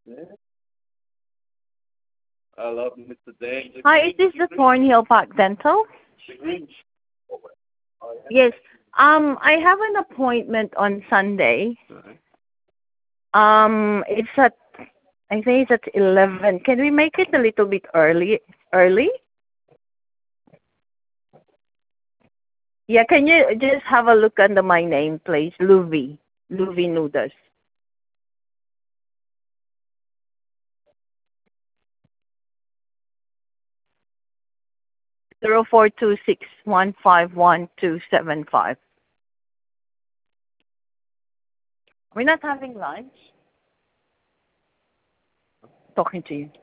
Hi, is this the Thornhill Park Dental? Yes. I have an appointment on Sunday. It's at I think it's at 11. Can we make it a little bit early? Early? Yeah. Can you just have a look under my name, please? Luvi. Luvi Noodles. 0426151275. We're not having lunch. Talking to you.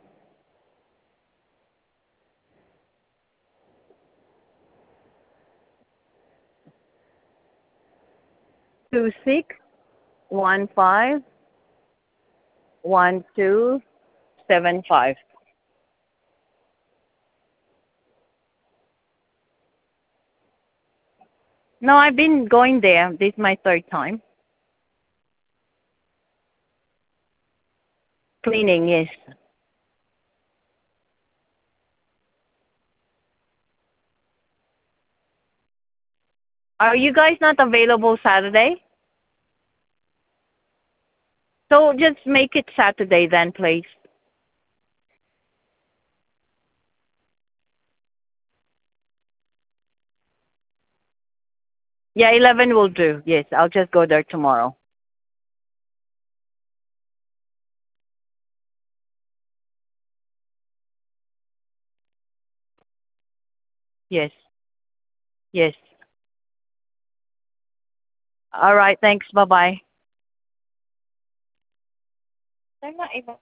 26151275. No, I've been going there. This is my third time. Cleaning, yes. Are you guys not available Saturday? So just make it Saturday then, please. Yeah, 11 will do. Yes, I'll just go there tomorrow. Yes, yes. All right, thanks. Bye-bye. I'm not able